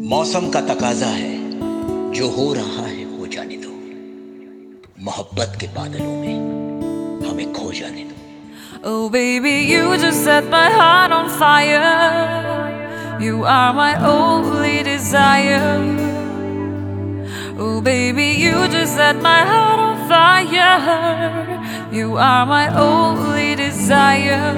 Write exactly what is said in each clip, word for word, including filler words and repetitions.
मौसम का तकाजा है, जो हो रहा है हो जाने दो। मोहब्बत के बादलों में हमें खो जाने दो। Oh baby, you just set my heart on fire. You are my only desire. Oh baby, you just set my heart on fire. You are my only desire.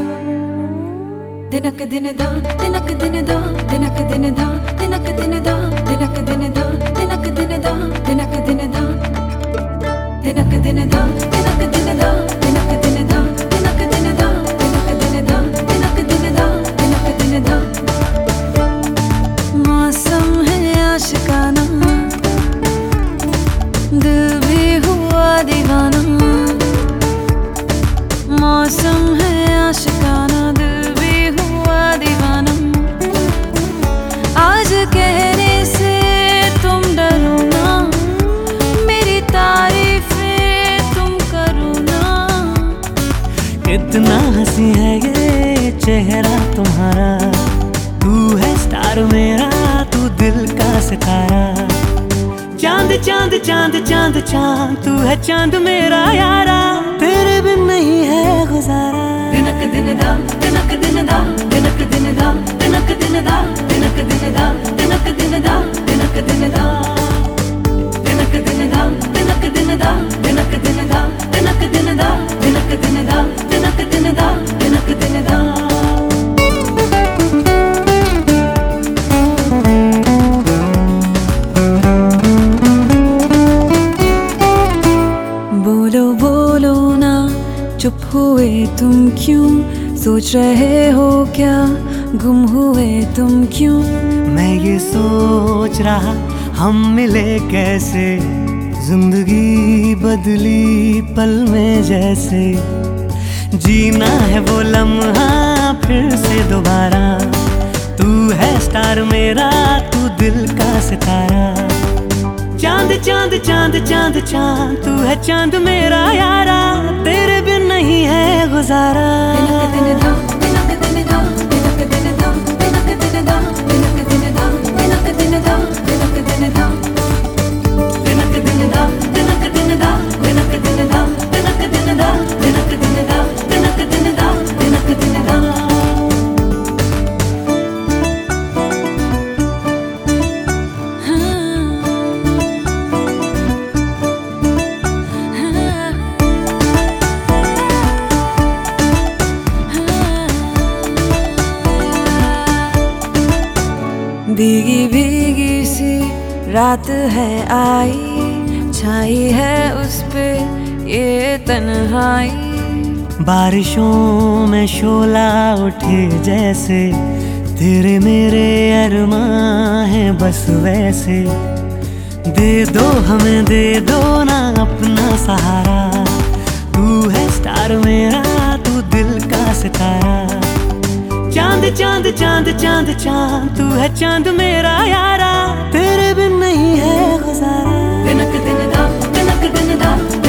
दिनक दिन दा दिनक दिन दा दिनक दिन दा दिनक दिन दा दिनक दिन दा दिनक दिन दा दिनक दिन दा दिनक दिन दा दिनक दिन दा दिनक दिन दा दिनक दिन दा दिनक दिन दा दिनक दिन दा दिनक दिन दा मौसम है आशिकाना, दिल भी हुआ दीवाना। मौसम है आशिकाना, दिल भी हुआ दीवाना। आज कहने से तुम डरो ना, मेरी तारीफें तुम करो ना। कितना हंसी है ये चेहरा तुम्हारा, तू है स्टार मेरा, तू दिल का सितारा। चांद चांद चांद चांद चांद तू है चांद मेरा यारा, तेरे बिन नहीं है गुजारा। दिनक दिन दा दिनक दिन दा दिनक दिन दा दिनक दिन दा दिनक दिन दा दिनक दिन दा दिनक दिन दा दिनक दिन दा दिनक दिन दा दिनक दिन दा दिनक दिन दा दिनक दिन दा दिनक दिन दा दिनक दिन दा। बोलो बोलो ना, चुप हुए तुम क्यों? सोच रहे हो क्या, गुम हुए तुम क्यों? मैं ये सोच रहा हम मिले कैसे, जिंदगी बदली पल में जैसे। जीना है वो लम्हा फिर से दोबारा, तू है स्टार मेरा, तू दिल का सितारा। चांद चांद चांद चांद चांद तू है चांद मेरा यारा, तेरे बिन नहीं है गुजारा। दिनक दिन दा दिनक दिन दा दिनक दिन दा दिनक दिन दा दिनक दिन दा दिनक दिन दा दिनक दिन दा दिनक दिन दा दिनक दिन दा दिनक दिन दा दिनक दिन दा दिनक दिन दा दिनक दिन दा दिनक दिन दा। भीगी भीगी सी रात है आई, छाई है उस पे ये तन्हाई। बारिशों में शोला उठे जैसे, तेरे मेरे अरमां हैं बस वैसे। दे दो हमें दे दो ना अपना सहारा, तू है स्टार मेरा, तू दिल का सितारा। चांद चांद चांद चांद चांद तू है चांद मेरा यारा, तेरे बिन नहीं है गुजारा। दिनक दिन दा दिनक दिन दा